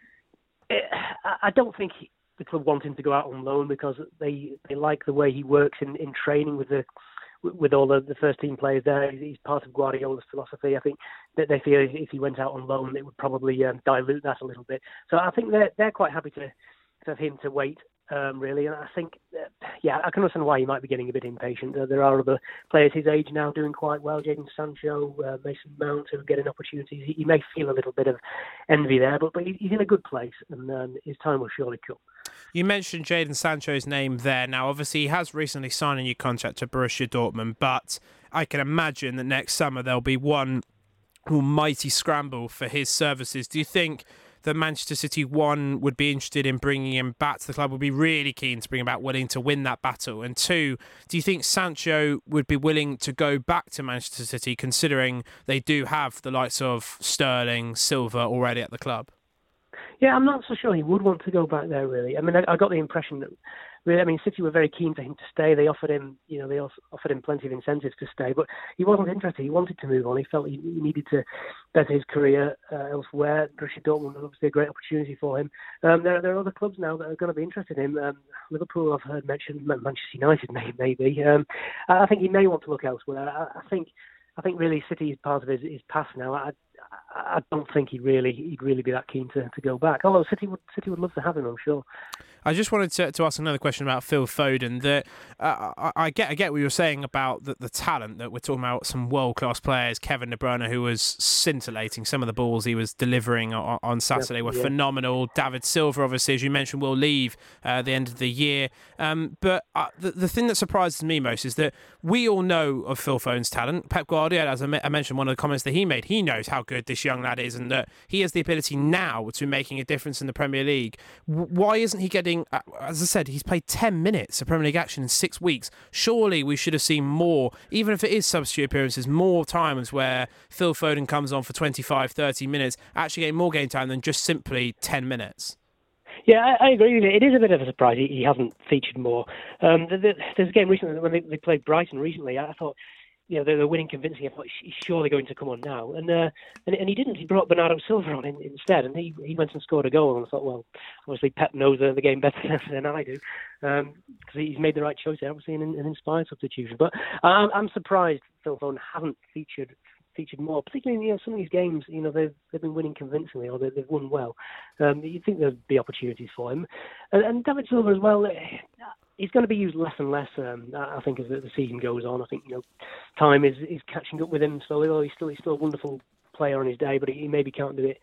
I, I don't think he, the club want him to go out on loan because they they like the way he works in, in training with the with all the, the first team players there. He's part of Guardiola's philosophy. I think that they feel if he went out on loan, it would probably um, dilute that a little bit. So I think they're they're quite happy to for him to wait. Um, really, and I think, uh, yeah, I can understand why he might be getting a bit impatient. Uh, there are other players his age now doing quite well. Jadon Sancho, uh, Mason Mount, who are getting opportunities. He, he may feel a little bit of envy there, but, but he's in a good place, and um, his time will surely come. You mentioned Jadon Sancho's name there. Now, obviously, he has recently signed a new contract to Borussia Dortmund, but I can imagine that next summer there'll be one almighty scramble for his services. Do you think that Manchester City, one, would be interested in bringing him back to the club, would be really keen to bring him back, willing to win that battle? And two, do you think Sancho would be willing to go back to Manchester City, considering they do have the likes of Sterling, Silva already at the club? Yeah, I'm not so sure he would want to go back there, really. I mean, I, I got the impression that, really, I mean, City were very keen for him to stay. They offered him, you know, they also offered him plenty of incentives to stay, but he wasn't interested. He wanted to move on. He felt he, he needed to better his career uh, elsewhere. Borussia Dortmund was obviously a great opportunity for him. Um, there, there are other clubs now that are going to be interested in him. Um, Liverpool, I've heard mentioned, Manchester United, maybe. Um, I think he may want to look elsewhere. I, I think, I think really City is part of his, his past now. I, I don't think he'd really he'd really be that keen to, to go back. Although City would City would love to have him, I'm sure. I just wanted to, to ask another question about Phil Foden. That uh, I, I get I get what you were saying about the, the talent, that we're talking about some world class players. Kevin De Bruyne, who was scintillating, some of the balls he was delivering on, on Saturday were yeah. phenomenal. David Silva, obviously, as you mentioned, will leave uh, at the end of the year. Um, but uh, the the thing that surprises me most is that we all know of Phil Foden's talent. Pep Guardiola, as I, me- I mentioned, one of the comments that he made, he knows how good this young lad is, and that he has the ability now to making a difference in the Premier League. W- why isn't he getting? As I said, he's played ten minutes of Premier League action in six weeks. Surely we should have seen more, even if it is substitute appearances, more times where Phil Foden comes on for twenty-five, thirty minutes, actually getting more game time than just simply ten minutes. Yeah, I, I agree with you. It is a bit of a surprise he, he hasn't featured more. Um, the, the, there's a game recently, when they, they played Brighton recently, I thought, you know, they're, they're winning convincingly. I thought he's surely going to come on now. And uh, and, and he didn't. He brought Bernardo Silva on in, instead, and he, he went and scored a goal. And I thought, well, obviously Pep knows the, the game better than I do, because um, he's made the right choice there, obviously, an, an inspired substitution. But I'm, I'm surprised Phil Foden hasn't featured featured more, particularly in, you know, some of these games. You know, they've they've been winning convincingly, or they, they've won well. Um, you'd think there'd be opportunities for him, and, and David Silva as well. He's going to be used less and less, um, I think, as the season goes on. I think, you know, time is, is catching up with him slowly. Although he's still he's still a wonderful player on his day, but he, he maybe can't do it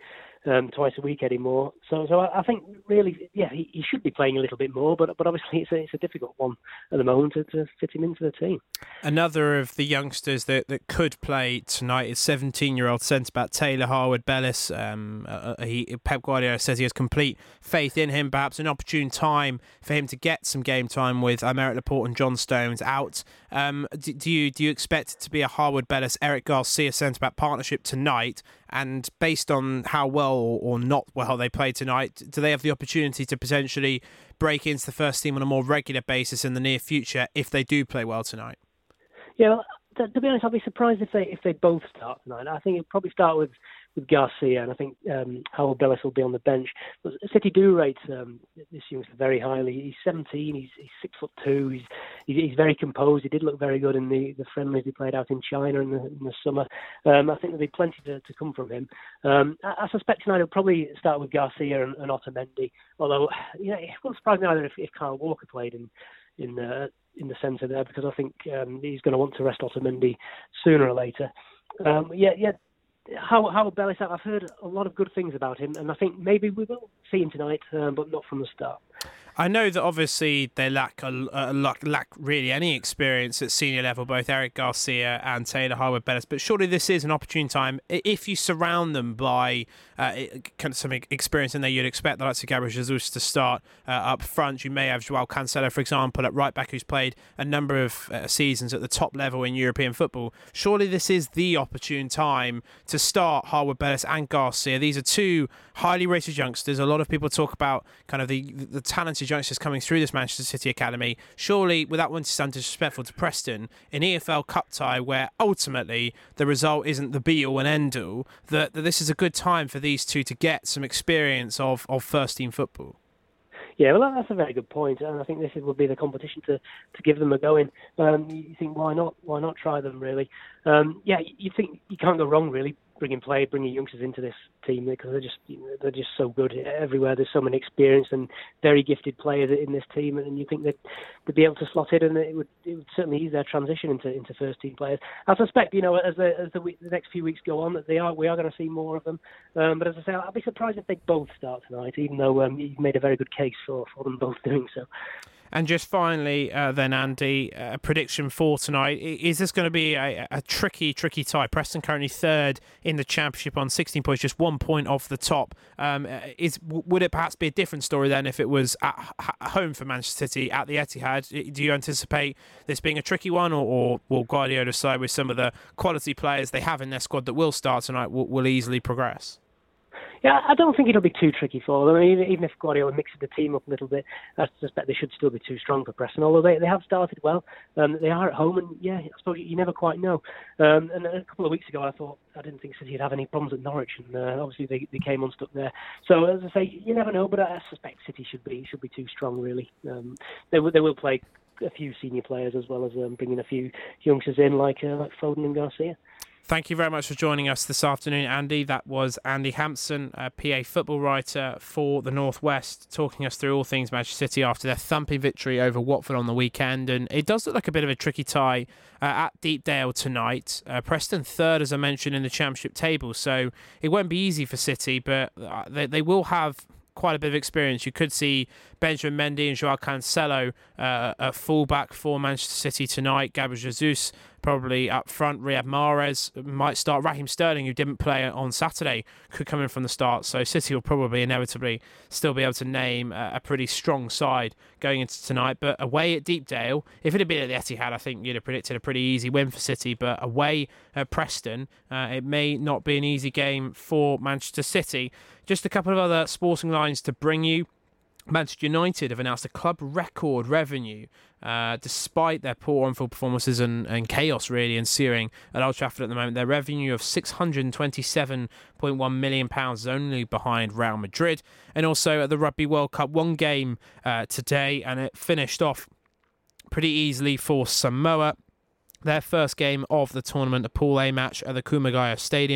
um, twice a week anymore. So, so I, I think really, yeah, he, he should be playing a little bit more, but but obviously it's a, it's a difficult one at the moment to, to fit him into the team. Another of the youngsters that, that could play tonight is seventeen-year-old centre-back Taylor Harwood-Bellis. Um, uh, he, Pep Guardiola says he has complete faith in him. Perhaps an opportune time for him to get some game time with Aymeric Laporte and John Stones out. Um, do, do you do you expect it to be a Harwood-Bellis, Eric Garcia centre-back partnership tonight? And based on how well or not well they play tonight, do they have the opportunity to potentially break into the first team on a more regular basis in the near future if they do play well tonight? Yeah, well, to, to be honest, I'll be surprised if they if they both start tonight. I think it'll probably start with, with Garcia, and I think um, Harwood-Bellis will be on the bench. But City do rate um, this youngster very highly. He's seventeen. He's, he's six foot two. He's, he's he's very composed. He did look very good in the, the friendlies he played out in China in the, in the summer. Um, I think there'll be plenty to, to come from him. Um, I, I suspect tonight he'll probably start with Garcia and, and Otamendi. Although, you know, it won't surprise me either if, if Kyle Walker played in in uh, in the centre there, because I think um, he's going to want to rest Otamendi sooner or later. Um, yeah, yeah. How Harwood-Bellis, I've heard a lot of good things about him, and I think maybe we will see him tonight, um, but not from the start. I know that obviously they lack a, a lack, lack really any experience at senior level, both Eric Garcia and Taylor Harwood-Bellis, but surely this is an opportune time if you surround them by uh, kind of some experience in there. You'd expect the likes of Gabriel Jesus to start uh, up front. You may have Joao Cancelo, for example, at right back, who's played a number of uh, seasons at the top level in European football. Surely this is the opportune time to start Harwood-Bellis and Garcia. These are two highly rated youngsters. A lot of people talk about kind of the the talented youngsters coming through this Manchester City academy. Surely, without wanting to sound disrespectful to Preston, an E F L Cup tie where ultimately the result isn't the be-all and end-all, that, that this is a good time for these two to get some experience of, of first-team football. Yeah, well, that's a very good point, and I think this would be the competition to, to give them a go in. Um, you think, why not? Why not try them, really? Um, yeah, you think you can't go wrong, really, bringing play, bringing youngsters into this team, because they're just you know, they're just so good everywhere. There's so many experienced and very gifted players in this team, and you think that they'd be able to slot in, and it would it would certainly ease their transition into, into first team players. I suspect, you know, as the as the, week, the next few weeks go on, that they are we are going to see more of them. Um, but as I say, I'd be surprised if they both start tonight, even though um, you've made a very good case for, for them both doing so. And just finally, uh, then, Andy, a prediction for tonight. Is this going to be a, a tricky, tricky tie? Preston currently third in the Championship on sixteen points, just one point off the top. Um, is Would it perhaps be a different story then if it was at home for Manchester City at the Etihad? Do you anticipate this being a tricky one, or, or will Guardiola side with some of the quality players they have in their squad that will start tonight will, will easily progress? Yeah, I don't think it'll be too tricky for them. I mean, even if Guardiola mixes the team up a little bit, I suspect they should still be too strong for Preston, although they, they have started well. Um, they are at home, and yeah, I suppose you never quite know. Um, and a couple of weeks ago, I thought, I didn't think City would have any problems at Norwich, and uh, obviously they, they came unstuck there. So, as I say, you never know, but I suspect City should be should be too strong, really. Um, they, they will play a few senior players as well as um, bringing a few youngsters in, like, uh, like Foden and Garcia. Thank you very much for joining us this afternoon, Andy. That was Andy Hampson, a P A football writer for the North West, talking us through all things Manchester City after their thumping victory over Watford on the weekend. And it does look like a bit of a tricky tie uh, at Deepdale tonight. Uh, Preston third, as I mentioned, in the Championship table, so it won't be easy for City, but they, they will have quite a bit of experience. You could see Benjamin Mendy and Joao Cancelo uh, at fullback for Manchester City tonight. Gabriel Jesus probably up front. Riyad Mahrez might start. Raheem Sterling, who didn't play on Saturday, could come in from the start. So City will probably inevitably still be able to name a, a pretty strong side going into tonight. But away at Deepdale, if it had been at the Etihad, I think you'd have predicted a pretty easy win for City. But away at Preston, uh, it may not be an easy game for Manchester City. Just a couple of other sporting lines to bring you. Manchester United have announced a club record revenue uh, despite their poor on-field performances and, and chaos really ensuing at Old Trafford at the moment. Their revenue of six hundred twenty-seven point one million pounds is only behind Real Madrid. And also at the Rugby World Cup, one game uh, today, and it finished off pretty easily for Samoa. Their first game of the tournament, a Pool A match at the Kumagaya Stadium.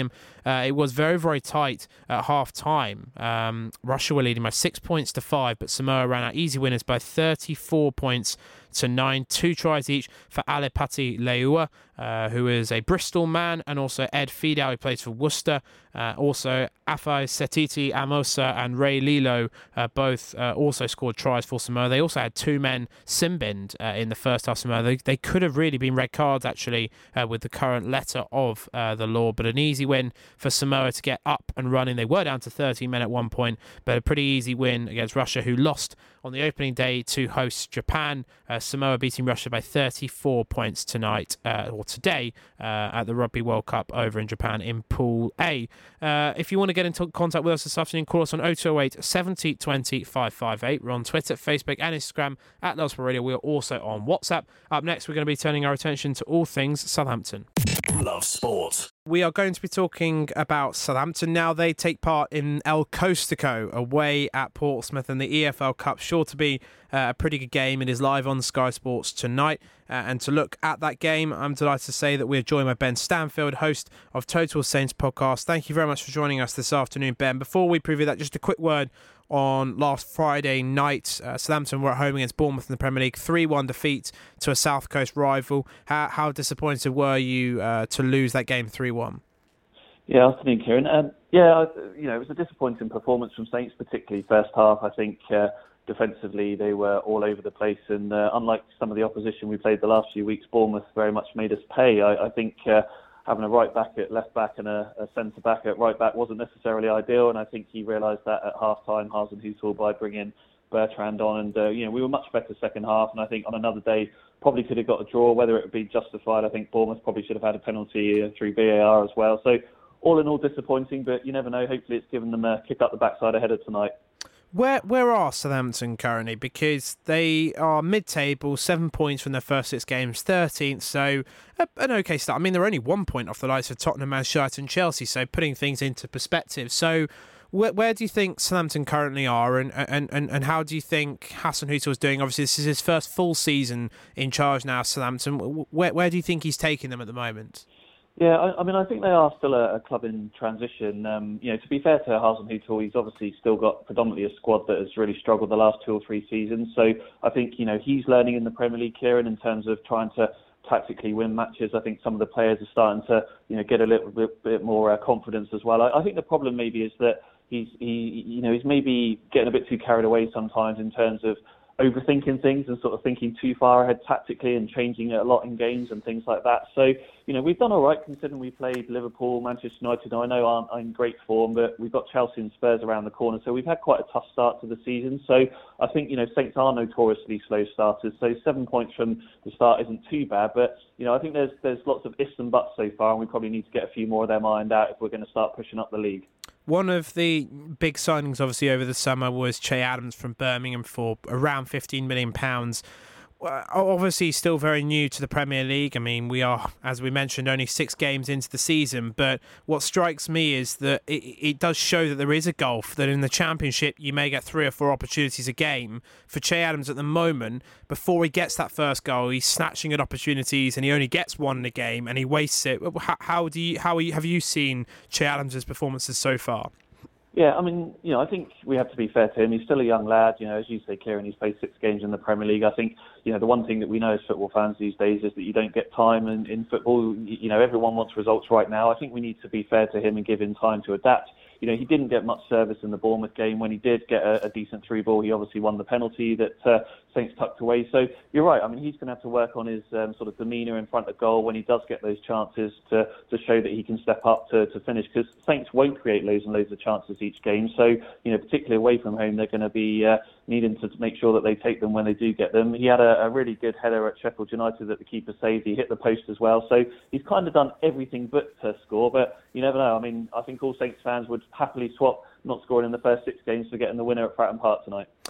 uh, it was very, very tight at half-time. Um, Russia were leading by six points to five, but Samoa ran out easy winners by thirty-four points to nine. Two tries each for Alipati Leua, uh, who is a Bristol man, and also Ed Fidel, who plays for Worcester. Uh, also, Afai Setiti Amosa and Ray Lilo uh, both uh, also scored tries for Samoa. They also had two men sin-binned uh, in the first half. Samoa. They, they could have really been red cards, actually, uh, with the current letter of uh, the law, but an easy win for Samoa to get up and running. They were down to thirteen men at one point, but a pretty easy win against Russia, who lost on the opening day to host Japan. Uh, Samoa beating Russia by thirty-four points tonight, uh, or today, uh, at the Rugby World Cup over in Japan in Pool A. Uh, if you want to get into contact with us this afternoon, call us on oh two oh eight, seventy, twenty, five five eight. We're on Twitter, Facebook and Instagram at Love Sport Radio. We're also on WhatsApp. Up next, we're going to be turning our attention to all things Southampton. Love Sport. We are going to be talking about Southampton now. They take part in El Costico away at Portsmouth, and the E F L Cup sure to be uh, a pretty good game. It is live on Sky Sports tonight. Uh, and to look at that game, I'm delighted to say that we're joined by Ben Stanfield, host of Total Saints podcast. Thank you very much for joining us this afternoon, Ben. Before we preview that, just a quick word on last Friday night. Uh, Southampton were at home against Bournemouth in the Premier League, three one defeat to a South Coast rival. How, how disappointed were you uh, to lose that game three one? Yeah, afternoon, Kieran. Um, yeah, you know, it was a disappointing performance from Saints, particularly first half. I think uh, defensively they were all over the place, and uh, unlike some of the opposition we played the last few weeks, Bournemouth very much made us pay. I, I think uh, having a right back at left back and a, a centre back at right back wasn't necessarily ideal, and I think he realised that at half time, Hasenhüttl, by bringing Bertrand on, and uh, you know, we were much better second half, and I think on another day probably could have got a draw, whether it would be justified. I think Bournemouth probably should have had a penalty uh, through V A R as well. So all in all, disappointing, but you never know. Hopefully, it's given them a kick up the backside ahead of tonight. Where where are Southampton currently? Because they are mid-table, seven points from their first six games, thirteenth, so a, an okay start. I mean, they're only one point off the likes of Tottenham, Manchester United and Chelsea, so putting things into perspective. So where, where do you think Southampton currently are, and, and, and, and how do you think Hasenhüttl is doing? Obviously, this is his first full season in charge now, Southampton. Where, where do you think he's taking them at the moment? Yeah, I, I mean, I think they are still a, a club in transition. Um, you know, to be fair to Hasenhüttl, he's obviously still got predominantly a squad that has really struggled the last two or three seasons. So I think, you know, he's learning in the Premier League, Kieran, in terms of trying to tactically win matches. I think some of the players are starting to, you know, get a little bit, bit more uh, confidence as well. I, I think the problem maybe is that he's, he, you know, he's maybe getting a bit too carried away sometimes in terms of overthinking things and sort of thinking too far ahead tactically and changing it a lot in games and things like that. So, you know, we've done all right considering we played Liverpool, Manchester United, I know aren't in great form, but we've got Chelsea and Spurs around the corner. So we've had quite a tough start to the season. So I think, you know, Saints are notoriously slow starters. So seven points from the start isn't too bad. But, you know, I think there's there's lots of ifs and buts so far, and we probably need to get a few more of them ironed out if we're going to start pushing up the league. One of the big signings, obviously, over the summer was Che Adams from Birmingham for around fifteen million pounds. Obviously, still very new to the Premier League. I mean, we are, as we mentioned, only six games into the season. But what strikes me is that it, it does show that there is a gulf, that in the Championship, you may get three or four opportunities a game. For Che Adams at the moment, before he gets that first goal, he's snatching at opportunities and he only gets one in a game and he wastes it. How, how do you, how have you seen Che Adams' performances so far? Yeah, I mean, you know, I think we have to be fair to him. He's still a young lad. You know, as you say, Kieran, he's played six games in the Premier League. I think, you know, the one thing that we know as football fans these days is that you don't get time in, in football. You know, everyone wants results right now. I think we need to be fair to him and give him time to adapt. You know, he didn't get much service in the Bournemouth game. When he did get a, a decent through ball, he obviously won the penalty that uh, Saints tucked away. So you're right. I mean, he's going to have to work on his um, sort of demeanour in front of goal when he does get those chances to, to show that he can step up to, to finish, because Saints won't create loads and loads of chances each game. So, you know, particularly away from home, they're going to be uh, needing to make sure that they take them when they do get them. He had a, a really good header at Sheffield United that the keeper saved. He hit the post as well. So he's kind of done everything but to score. But you never know. I mean, I think all Saints fans would happily swap not scoring in the first six games for getting the winner at Fratton Park tonight.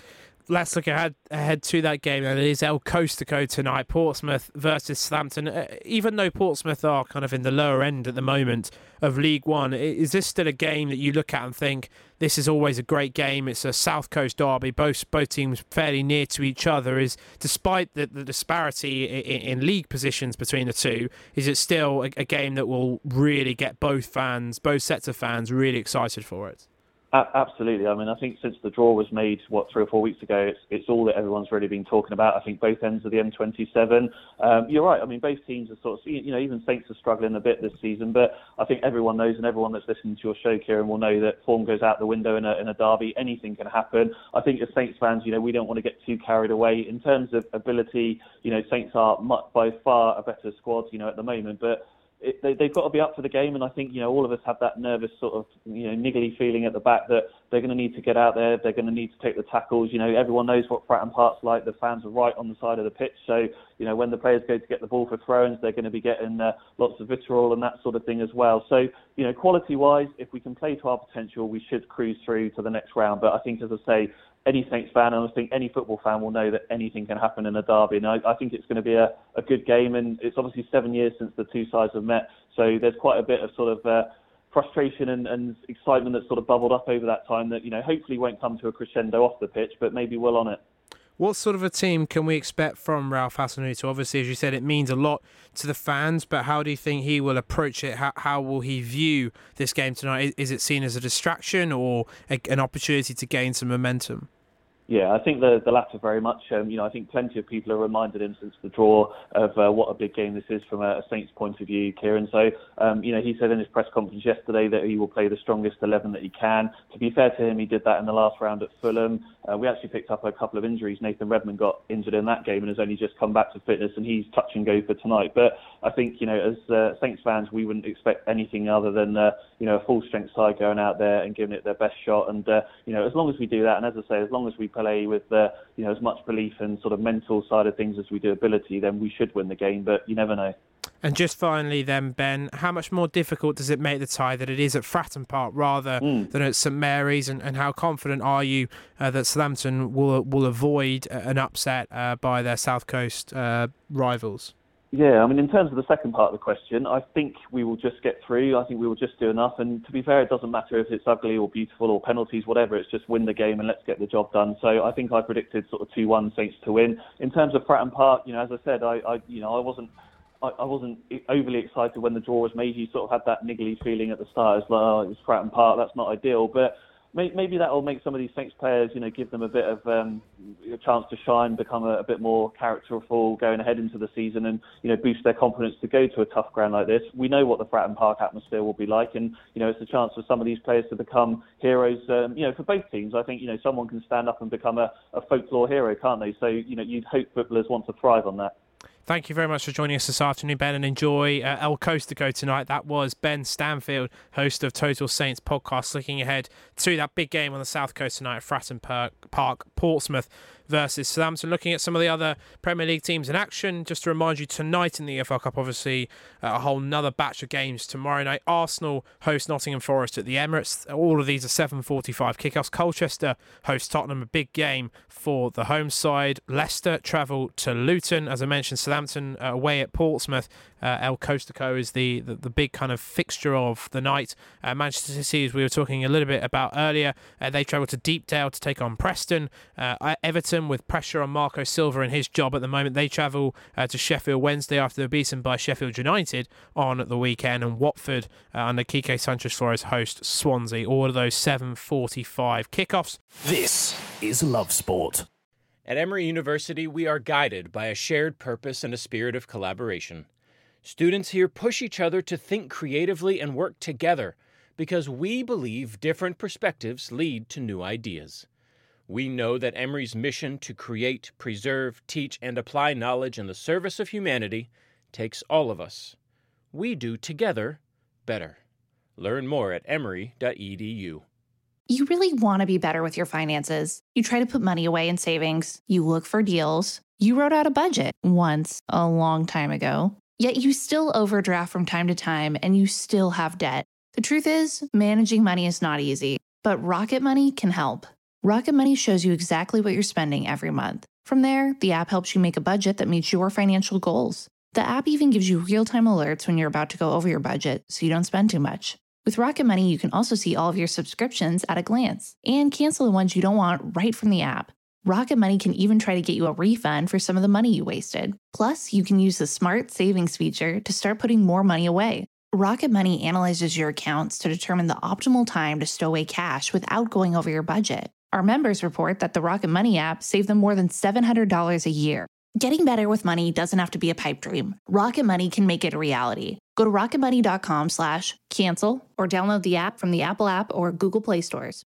let's look ahead, ahead to that game. And it is El Costico tonight, Portsmouth versus Southampton. Uh, even though Portsmouth are kind of in the lower end at the moment of League One, is this still a game that you look at and think, this is always a great game? It's a South Coast derby, both both teams fairly near to each other. Is despite the, the disparity in, in league positions between the two, is it still a, a game that will really get both fans, both sets of fans, really excited for it? Absolutely. I mean, I think since the draw was made, what, three or four weeks ago, it's it's all that everyone's really been talking about. I think both ends of the M twenty-seven. Um, you're right. I mean, both teams are sort of, you know, even Saints are struggling a bit this season, but I think everyone knows, and everyone that's listening to your show, Kieran, will know that form goes out the window in a, in a derby. Anything can happen. I think as Saints fans, you know, we don't want to get too carried away. In terms of ability, you know, Saints are much, by far a better squad, you know, at the moment, but It, they, they've got to be up for the game, and I think, you know, all of us have that nervous sort of, you know, niggly feeling at the back that they're going to need to get out there, they're going to need to take the tackles. You know, everyone knows what Fratton Park's like. The fans are right on the side of the pitch, so, you know, when the players go to get the ball for throw-ins, they're going to be getting uh, lots of vitriol and that sort of thing as well. So, you know, quality-wise, if we can play to our potential, we should cruise through to the next round. But I think, as I say, any Saints fan, and I think any football fan, will know that anything can happen in a derby. And I, I think it's going to be a, a good game, and it's obviously seven years since the two sides have met, so there's quite a bit of sort of uh, frustration and, and excitement that's sort of bubbled up over that time that, you know, hopefully won't come to a crescendo off the pitch, but maybe will on it. What sort of a team can we expect from Ralph Hasenhüttl? Obviously, as you said, it means a lot to the fans, but how do you think he will approach it? How, how will he view this game tonight? Is, is it seen as a distraction or a, an opportunity to gain some momentum? Yeah, I think the the latter very much. Um, you know, I think plenty of people have reminded him since the draw of uh, what a big game this is from a, a Saints point of view, Kieran. So, um, you know, he said in his press conference yesterday that he will play the strongest eleven that he can. To be fair to him, he did that in the last round at Fulham. Uh, we actually picked up a couple of injuries. Nathan Redmond got injured in that game and has only just come back to fitness, and he's touch and go for tonight. But I think, you know, as uh, Saints fans, we wouldn't expect anything other than, uh, you know, a full-strength side going out there and giving it their best shot. And, uh, you know, as long as we do that, and as I say, as long as we play with, uh, you know, as much belief and sort of mental side of things as we do ability, then we should win the game, but you never know. And just finally then, Ben, how much more difficult does it make the tie that it is at Fratton Park rather mm. than at St Mary's, and, and how confident are you uh, that Southampton will will avoid an upset uh, by their South Coast uh, rivals? Yeah, I mean, in terms of the second part of the question, I think we will just get through. I think we will just do enough. And to be fair, it doesn't matter if it's ugly or beautiful or penalties, whatever. It's just win the game and let's get the job done. So I think I predicted sort of two one Saints to win. In terms of Fratton Park, you know, as I said, I, I you know, I wasn't I, I wasn't overly excited when the draw was made. You sort of had that niggly feeling at the start. It's like, oh, it's Fratton Park, that's not ideal. But maybe that will make some of these Saints players, you know, give them a bit of um, a chance to shine, become a, a bit more characterful going ahead into the season, and, you know, boost their confidence to go to a tough ground like this. We know what the Fratton Park atmosphere will be like, and, you know, it's a chance for some of these players to become heroes, um, you know, for both teams. I think, you know, someone can stand up and become a, a folklore hero, can't they? So, you know, you'd hope footballers want to thrive on that. Thank you very much for joining us this afternoon, Ben, and enjoy uh, El Costico tonight. That was Ben Stanfield, host of Total Saints podcast, looking ahead to that big game on the South Coast tonight at Fratton Park, Portsmouth versus Southampton. Looking at some of the other Premier League teams in action, just to remind you, tonight in the E F L Cup, obviously, uh, a whole nother batch of games tomorrow night. Arsenal host Nottingham Forest at the Emirates. All of these are seven forty-five kickoffs. Colchester host Tottenham, a big game for the home side. Leicester travel to Luton. As I mentioned, Southampton uh, away at Portsmouth. Uh, El Costico is the, the, the big kind of fixture of the night. Uh, Manchester City, as we were talking a little bit about earlier, uh, they travel to Deepdale to take on Preston. Uh, Everton, with pressure on Marco Silva and his job at the moment, they travel uh, to Sheffield Wednesday after they're beaten by Sheffield United on the weekend. And Watford, uh, under Quique Sanchez-Flores, host Swansea. All of those seven forty-five kickoffs. This is Love Sport. At Emory University, we are guided by a shared purpose and a spirit of collaboration. Students here push each other to think creatively and work together because we believe different perspectives lead to new ideas. We know that Emory's mission to create, preserve, teach, and apply knowledge in the service of humanity takes all of us. We do together better. Learn more at emory dot e d u. You really want to be better with your finances. You try to put money away in savings. You look for deals. You wrote out a budget once, a long time ago. Yet you still overdraft from time to time and you still have debt. The truth is, managing money is not easy, but Rocket Money can help. Rocket Money shows you exactly what you're spending every month. From there, the app helps you make a budget that meets your financial goals. The app even gives you real-time alerts when you're about to go over your budget, so you don't spend too much. With Rocket Money, you can also see all of your subscriptions at a glance and cancel the ones you don't want right from the app. Rocket Money can even try to get you a refund for some of the money you wasted. Plus, you can use the Smart Savings feature to start putting more money away. Rocket Money analyzes your accounts to determine the optimal time to stow away cash without going over your budget. Our members report that the Rocket Money app saved them more than seven hundred dollars a year. Getting better with money doesn't have to be a pipe dream. Rocket Money can make it a reality. Go to rocketmoney.com slash cancel or download the app from the Apple app or Google Play stores.